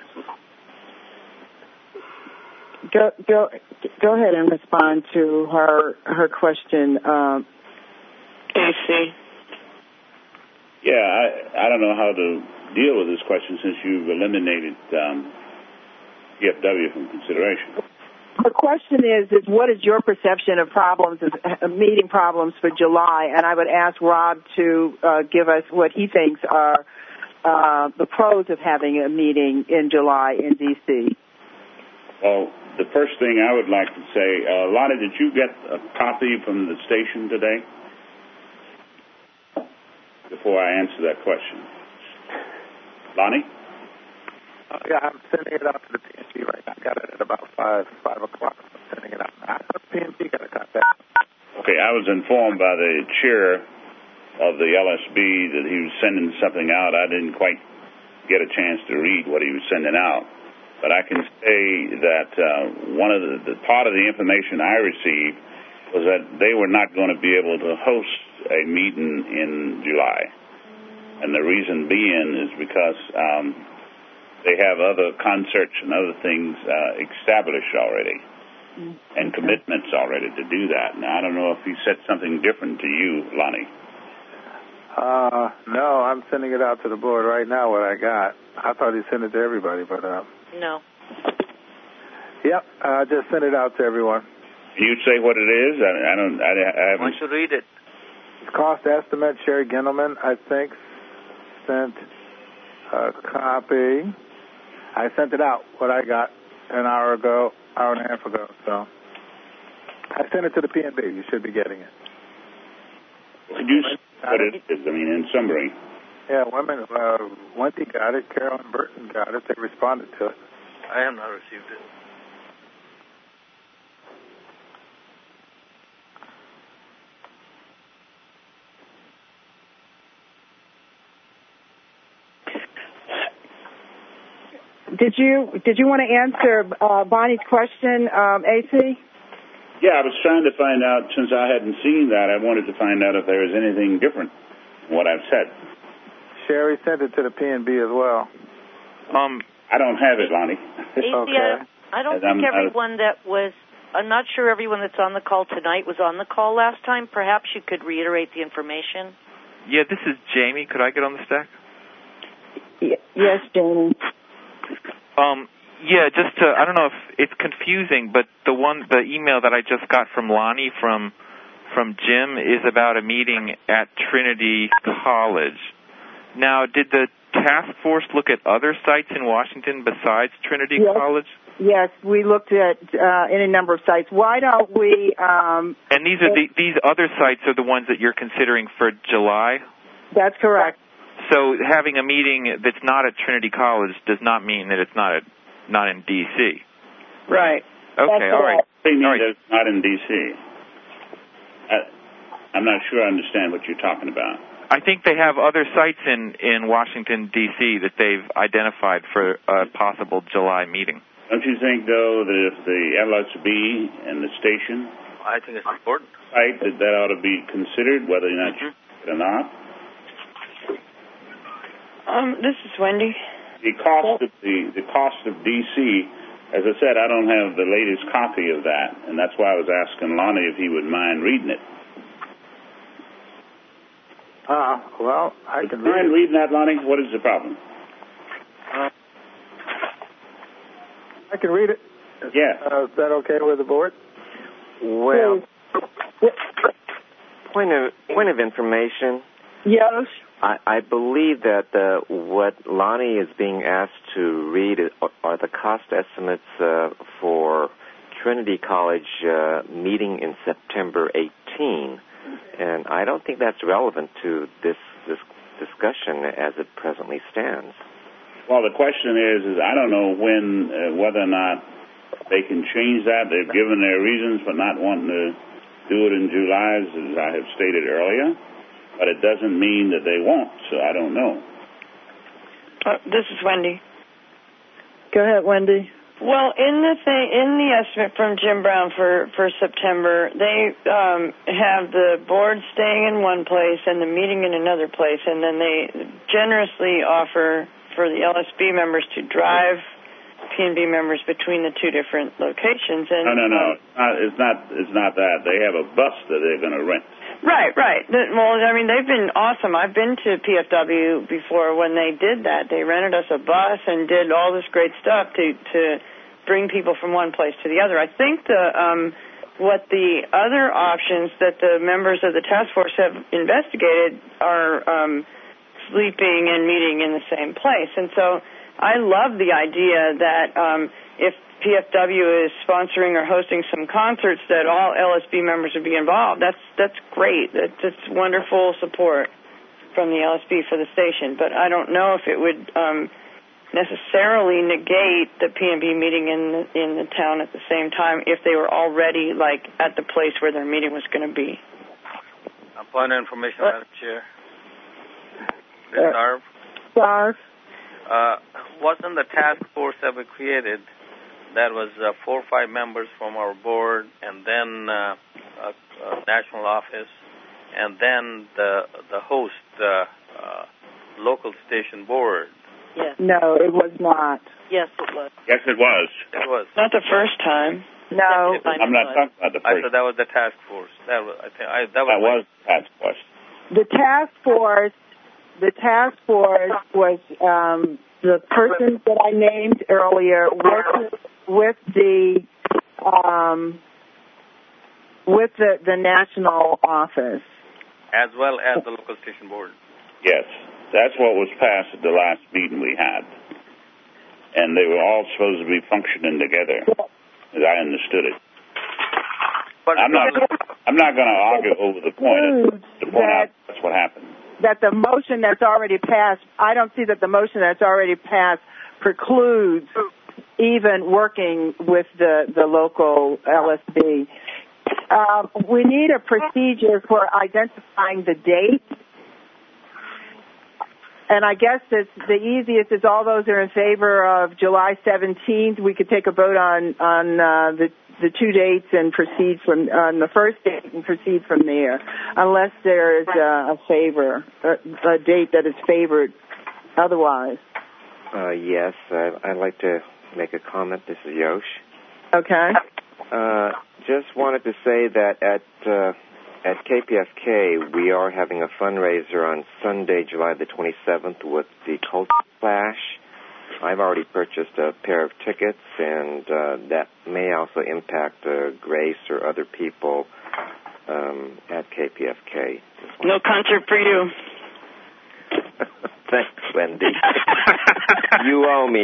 Go, go, go ahead and respond to her her question, um, A C. Yeah, I, I don't know how to deal with this question since you've eliminated um, P F W from consideration. The question is, is what is your perception of problems, of meeting problems for July? And I would ask Rob to uh, give us what he thinks are uh, the pros of having a meeting in July in D C. Well, the first thing I would like to say, uh, Lonnie, did you get a copy from the station today? Before I answer that question. Lonnie? Uh, yeah, I'm sending it out to the P N P right now. I got it at about five, five o'clock. I'm sending it out now. The P N P got a copy. Okay, I was informed by the chair of the L S B that he was sending something out. I didn't quite get a chance to read what he was sending out. But I can say that uh, one of the, the part of the information I received was that they were not going to be able to host a meeting in July. And the reason being is because um, they have other concerts and other things uh, established already mm-hmm. and commitments already to do that. Now, I don't know if he said something different to you, Lonnie. Uh, no, I'm sending it out to the board right now, what I got. I thought he sent it to everybody, but... Uh, No. Yep, I uh, just sent it out to everyone. Can you say what it is? I, I don't. I, I haven't. Why don't you read it? Cost estimate. Sherry Gindelman, I think, sent a copy. I sent it out. What I got an hour ago, hour and a half ago. So I sent it to the P N B. You should be getting it. Could you say what it is? I mean, in summary. Yeah, women, uh, Wendy got it, Carol and Burton got it. They responded to it. I have not received it. Did you did you want to answer uh, Bonnie's question, um, A C? Yeah, I was trying to find out, since I hadn't seen that, I wanted to find out if there was anything different from what I've said. Sherry sent it to the P N B as well. Um, I don't have it, Lonnie. A C, okay. I, I don't think I'm, everyone that was, I'm not sure everyone that's on the call tonight was on the call last time. Perhaps you could reiterate the information. Yeah, this is Jamie. Could I get on the stack? Y- yes, Jamie. Um, yeah, just to, I don't know if it's confusing, but the one, the email that I just got from Lonnie from from Jim is about a meeting at Trinity College. Now, did the task force look at other sites in Washington besides Trinity yes. College? Yes, we looked at uh, any number of sites. Why don't we? Um, and these are the, these other sites are the ones that you're considering for July? That's correct. So having a meeting that's not at Trinity College does not mean that it's not at, not in D C. Right. Okay. All right. They mean all right. that it's not in D C. I, I'm not sure I understand what you're talking about. I think they have other sites in, in Washington, D C that they've identified for a possible July meeting. Don't you think, though, that if the L S B and the station... I think it's important. Right, that that ought to be considered, whether or not you or not? Um, this is Wendy. The cost of the, the cost of D C, as I said, I don't have the latest copy of that, and that's why I was asking Lonnie if he would mind reading it. Uh, well, I can read mind it. reading that, Lonnie? What is the problem? Uh, I can read it. Yeah. Uh, is that okay with the board? Well, point of point of information. Yes. I, I believe that uh, what Lonnie is being asked to read is, are the cost estimates uh, for Trinity College uh, meeting in September eighteenth, and I don't think that's relevant to this this discussion as it presently stands. Well, the question is, is I don't know when, uh, whether or not they can change that. They've given their reasons for not wanting to do it in July, as I have stated earlier, but it doesn't mean that they won't, so I don't know. Uh, this is Wendy. Go ahead, Wendy. Well, in the thing, in the estimate from Jim Brown for, for September, they um, have the board staying in one place and the meeting in another place, and then they generously offer for the L S B members to drive P and B members between the two different locations. And no, no, no. um, It's not. It's not that. They have a bus that they're going to rent. Right, right. The, well, I mean, they've been awesome. I've been to P F W before when they did that. They rented us a bus and did all this great stuff to to bring people from one place to the other. I think the um, what the other options that the members of the task force have investigated are um, sleeping and meeting in the same place. And so I love the idea that um, if P F W is sponsoring or hosting some concerts, that all L S B members would be involved. That's that's great. That's, that's wonderful support from the L S B for the station. But I don't know if it would um, necessarily negate the P and B meeting in the, in the town at the same time if they were already like at the place where their meeting was going to be. A point of information, uh, Madam Chair. Uh, Sarv. Uh, wasn't the task force that we created, that was uh, four or five members from our board, and then uh, a, a national office, and then the the host, uh, uh, local station board. Yes. No, it was not. Yes, it was. Yes, it was. It was. Not the first time. No. I'm not talking about the first. I said that was the task force. That was. I think. I, that was. That was the task force. The task force. The task force was um, the persons that I named earlier with with the um, with the, the national office, as well as the local station board. Yes, that's what was passed at the last meeting we had, and they were all supposed to be functioning together, as I understood it. But I'm not. I'm not going to argue over the point. To point out that's what happened. That the motion that's already passed, I don't see that the motion that's already passed precludes even working with the, the local L S B. Um, we need a procedure for identifying the date. And I guess it's the easiest is all those are in favor of July seventeenth. We could take a vote on, on uh, the the two dates and proceed from on the first date and proceed from there, unless there is uh, a favor, a, a date that is favored otherwise. Uh, yes, I, I'd like to make a comment. This is Yosh. Okay. Uh, just wanted to say that at uh, at K P F K we are having a fundraiser on Sunday, July the twenty-seventh, with the Culture Clash, I've already purchased a pair of tickets, and uh, that may also impact uh, Grace or other people um, at K P F K. No concert for you. Thanks, Wendy. You owe me.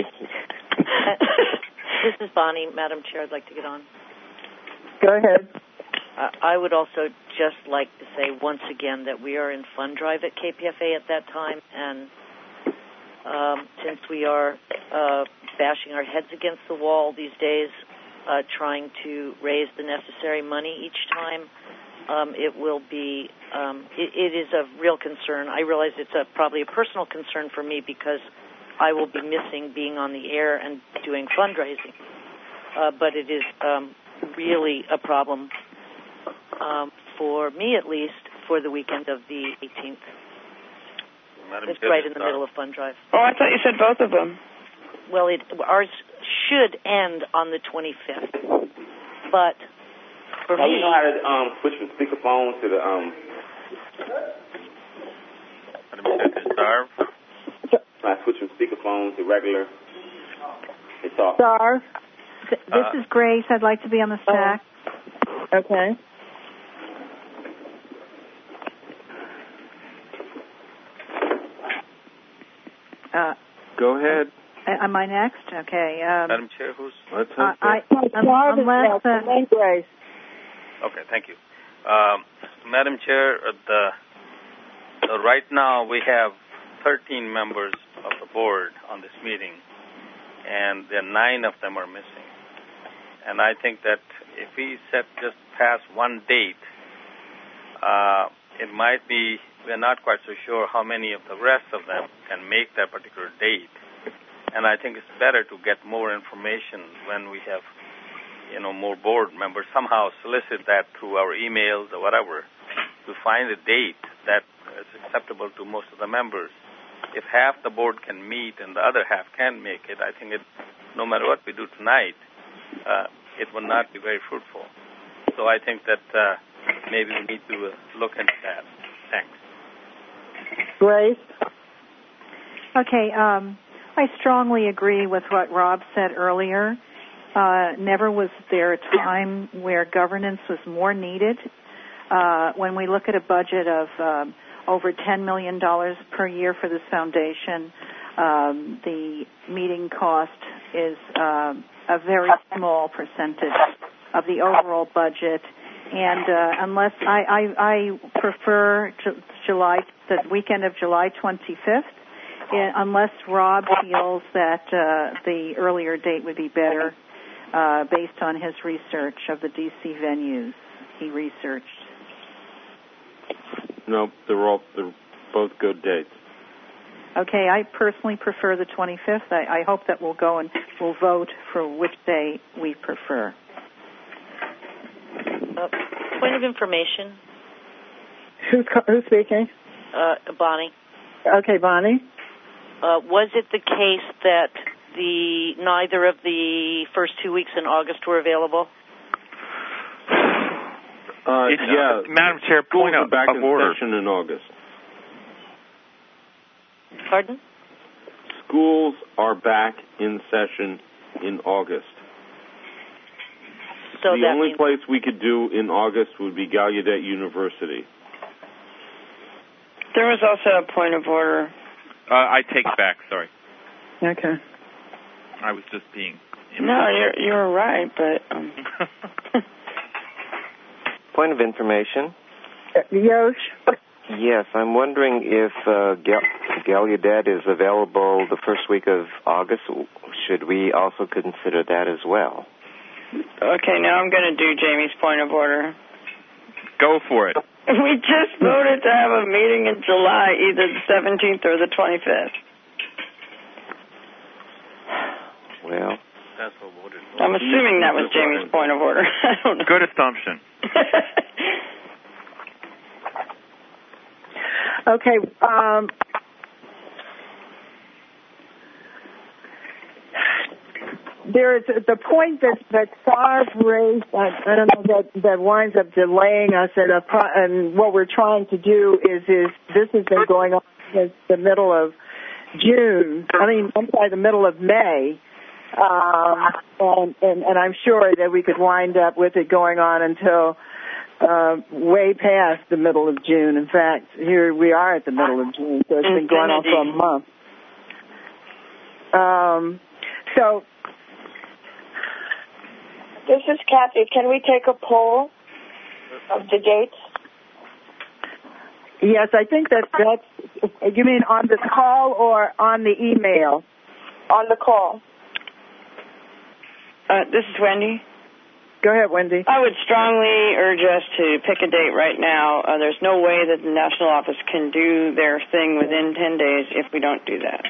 This is Bonnie, Madam Chair. I'd like to get on. Go ahead. Uh, I would also just like to say once again that we are in fund drive at K P F A at that time, and um, since we are uh, bashing our heads against the wall these days, uh, trying to raise the necessary money each time, um, it will be, um, it, it is a real concern. I realize it's a, probably a personal concern for me because I will be missing being on the air and doing fundraising, uh, but it is um, really a problem um, for me, at least, for the weekend of the eighteenth. Madam It's Chair, right in the start. middle of fund drive. Oh, I thought you said both of them. Well, it, ours should end on the twenty-fifth, but for now me, you know how to um, switch from speakerphone to the um. Madam Chair, to Starve. I switch from speakerphone to regular. It's off. Star, th- this Uh, is Grace. I'd like to be on the stack. Okay. Uh, Go ahead. am I next? Okay. Um, Madam Chair, who's? Let's uh, hope so. I, um, unless, uh, Grace. Okay, thank you. Um, Madam Chair, uh, the uh, right now we have thirteen members of the board on this meeting, and there nine of them are missing. And I think that if we set just past one date, uh, it might be, we're not quite so sure how many of the rest of them can make that particular date. And I think it's better to get more information when we have, you know, more board members, somehow solicit that through our emails or whatever, to find a date that is acceptable to most of the members. If half the board can meet and the other half can't make it, I think it, no matter what we do tonight, uh, it will not be very fruitful. So I think that uh, maybe we need to uh, look into that. Thanks. Grace? Okay. Um, I strongly agree with what Rob said earlier. Uh, never was there a time where governance was more needed. Uh, when we look at a budget of um, over ten million dollars per year for this foundation, um, the meeting cost is uh, a very small percentage of the overall budget. And uh, unless I, I, I prefer Ju- July, the weekend of July twenty-fifth, unless Rob feels that uh, the earlier date would be better uh, based on his research of the D C venues he researched. No, they're all they're both good dates. Okay, I personally prefer the twenty-fifth. I, I hope that we'll go and we'll vote for which day we prefer. uh, point of information, Who's, who's speaking? uh, Bonnie. Okay, Bonnie. Uh, was it the case that the neither of the first two weeks in August were available? Uh, It's, yeah, uh, Madam Chair, point schools of, are back of in order. session in August. Pardon? Schools are back in session in August. So the that only means place we could do in August would be Gallaudet University. There was also a point of order. Uh, I take it back. Sorry, Okay. I was just being. No, you're you're right, but um. Point of information. Yosh? Yes, I'm wondering if uh, Gal- Gallaudet is available the first week of August. Should we also consider that as well? Okay, now I'm going to do Jamie's point of order. Go for it. We just voted to have a meeting in July, either the seventeenth or the twenty-fifth. Well, that's what voted for. I'm assuming that was Jamie's point of order. I don't know. Good assumption. Okay. Um, there is the point that that Sarv raised. I, I don't know that that winds up delaying us. At a pro, and what we're trying to do is is this has been going on since the middle of June. I mean, I'm sorry, the middle of May. Um, and, and, and I'm sure that we could wind up with it going on until uh, way past the middle of June. In fact, here we are at the middle of June, so it's been going on for a month. Um, so, this is Kathy. Can we take a poll of the dates? Yes, I think that that's, you mean on the call or on the email? On the call. Uh, this is Wendy. Go ahead, Wendy. I would strongly urge us to pick a date right now. Uh, there's no way that the national office can do their thing within ten days if we don't do that.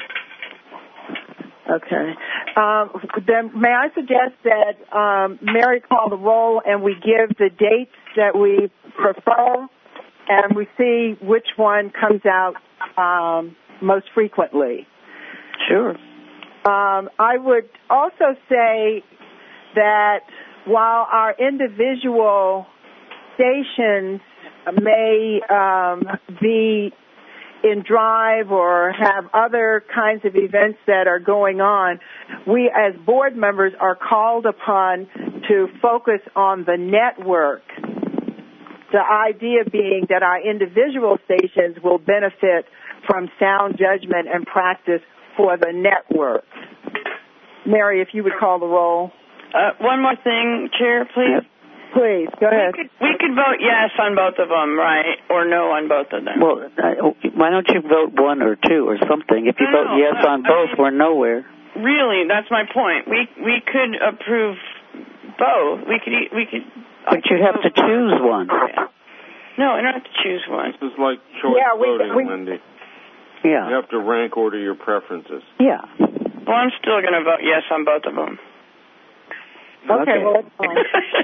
Okay. Um, then may I suggest that um, Mary call the roll and we give the dates that we prefer and we see which one comes out um, most frequently. Sure. Um, I would also say that while our individual stations may um, be in drive or have other kinds of events that are going on, we as board members are called upon to focus on the network. The idea being that our individual stations will benefit from sound judgment and practice for the network. Mary, if you would call the roll. Uh, one more thing, Chair, please. Please, go ahead. We could, we could vote yes on both of them, right? Or no on both of them. Well, uh, why don't you vote one or two or something? If you no, vote no, yes no, on I both, mean, we're nowhere. Really, that's my point. We we could approve both. We could we could. But you'd have to choose one. No, I don't have to choose one. This is like choice yeah, we, voting, we, Wendy. Yeah. You have to rank order your preferences. Yeah. Well, I'm still going to vote yes on both of them. Okay, Okay. well, that's fine.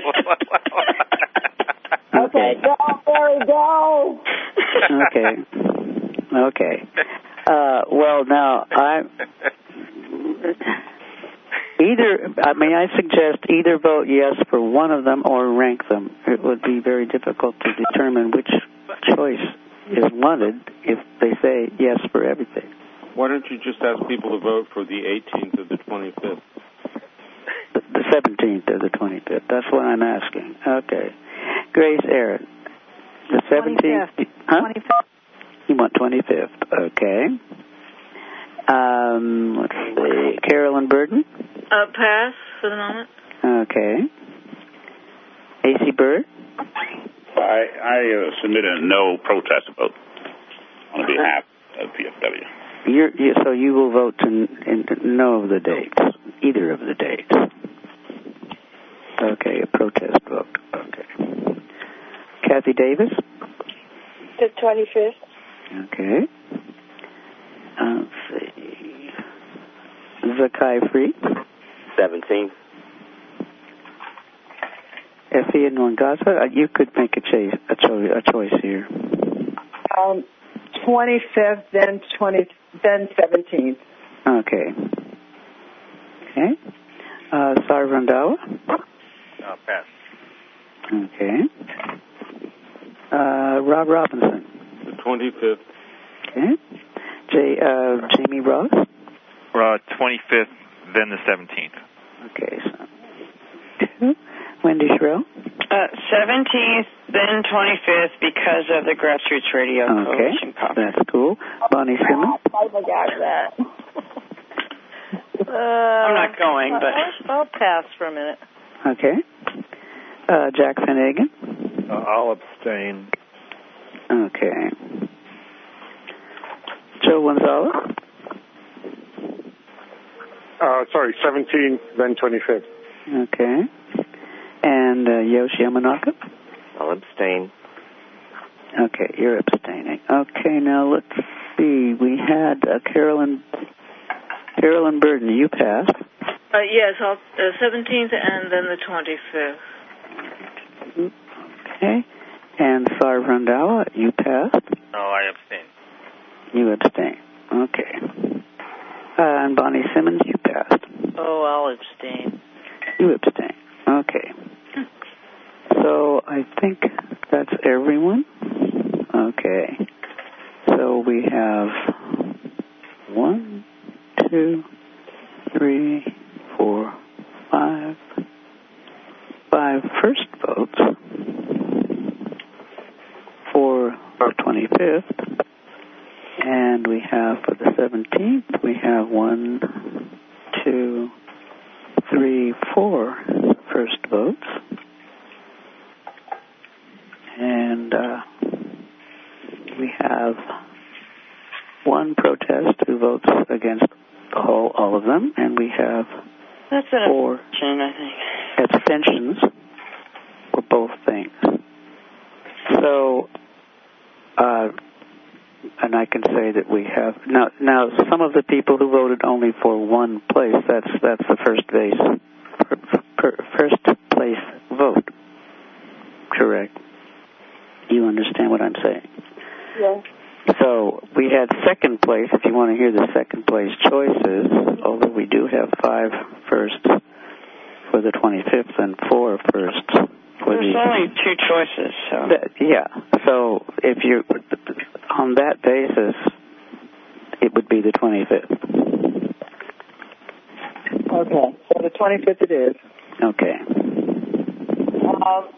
Okay, go, Barry, go! Okay. Okay. Uh, well, now, I... Either, I mean, I suggest either vote yes for one of them or rank them. It would be very difficult to determine which choice is wanted if they say yes for everything. Why don't you just ask people to vote for the eighteenth or the twenty-fifth? The, the seventeenth or the twenty-fifth. That's what I'm asking. Okay. Grace Aaron. The seventeenth. twenty-fifth. Huh? twenty-fifth. You want twenty-fifth. Okay. Um, let's see. Carolyn Burden. Uh, pass for the moment. Okay. A C Bird. I, I uh, submit a no protest vote on behalf of P F W. You're, you, so you will vote to in, no of the dates, either of the dates. Okay, a protest vote. Okay. Kathy Davis? The twenty-fifth. Okay. Uh, let's see. Zakai Free? seventeenth. Effie and Wangaza? You could make a, chase, a, cho- a choice here. Um, twenty-fifth, then twenty, then seventeenth. Okay. Okay. Uh, Sar Randawa? Uh, pass. Okay. Uh, Rob Robinson? The twenty-fifth. Okay. J, uh, Jamie Ross? Uh, twenty-fifth, then the seventeenth. Okay, so two. Wendy Sherrill? Uh, seventeenth, then twenty-fifth because of the Grassroots Radio Okay, Coalition Conference. that's cool. Bonnie Simmons? Oh, my gosh, that. Uh, I'm not going, but... I'll pass for a minute. Okay. Uh, Jack Finnegan? Uh, I'll abstain. Okay. Joe Gonzalez? Uh, sorry, seventeenth, then twenty-fifth. Okay. And uh, Yoshi Yamanaka? I'll abstain. Okay, you're abstaining. Okay, now let's see. We had uh, Carolyn Carolyn Burden. You passed. Uh, yes, I'll, uh, seventeenth and then the twenty-fifth. Okay. And Sar Randawa, you passed. No, I abstain. You abstain. Okay. Uh, and Bonnie Simmons, you passed. Oh, I'll abstain. You abstain. Okay. So I think that's everyone. Okay. So we have one, two, three, four, five, five first votes for the twenty-fifth, and we have for the seventeenth, we have one, two, three, four first votes, and uh, we have one protest who votes against all, all of them, and we have That's an four abstention, I think. abstentions for both things. So, uh, and I can say that we have now. Now, some of the people who voted only for one place, that's that's the first base, per, per, first place vote. Correct. You understand what I'm saying? Yes. So we had second place, if you want to hear the second place choices, although we do have five firsts for the twenty-fifth and four firsts for There's the... only two choices, so... That, yeah, so if you... On that basis, it would be the twenty-fifth. Okay, so the twenty-fifth it is. Okay. Um,